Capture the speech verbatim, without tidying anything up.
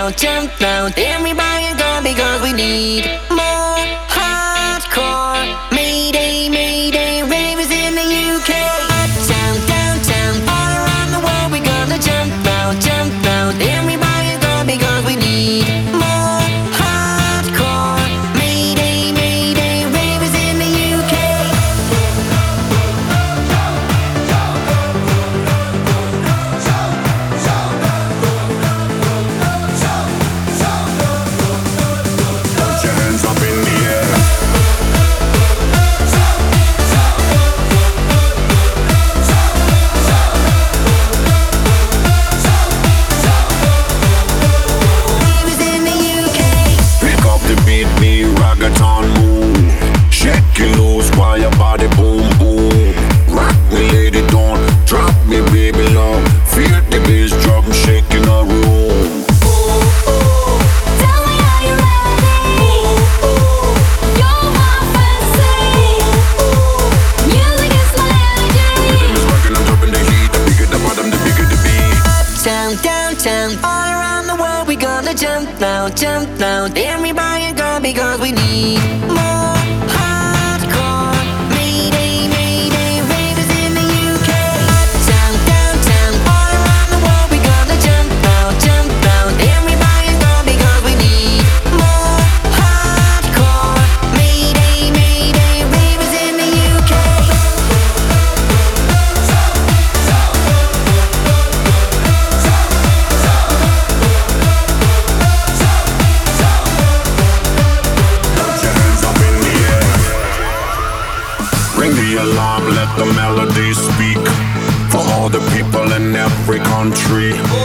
now, jump now. Everybody go because we need more hardcore. Mayday, mayday, ravers in the U K. Uptown, downtown, all around the world we gonna jump now, jump now. Everybody go because we need more hardcore. Mayday, mayday, ravers in the U K. Put your hands up in the air. Ravers in the U K. Pick up the beat, me reggaeton move. Shake it loose while your body boom boom. Rock me, lady, don't drop me, baby, love. Feel the bass drum shaking the room. Tell me, are you ready? You're my fantasy. Music is my energy. Rhythm is rocking, I'm dropping the heat. The bigger the bottom, the bigger the beat. Uptown, downtown, all around the world we gonna jump now, jump now. Everybody go because we need more hardcore. Mayday, mayday, ravers in the U K. Uptown, downtown, all around the world we gonna jump now, jump now. Everybody go because we need more hardcore. Mayday, mayday, ravers in the U K. Put your hands up in the air. Ring the alarm, let the melody speak. For all the people in every country.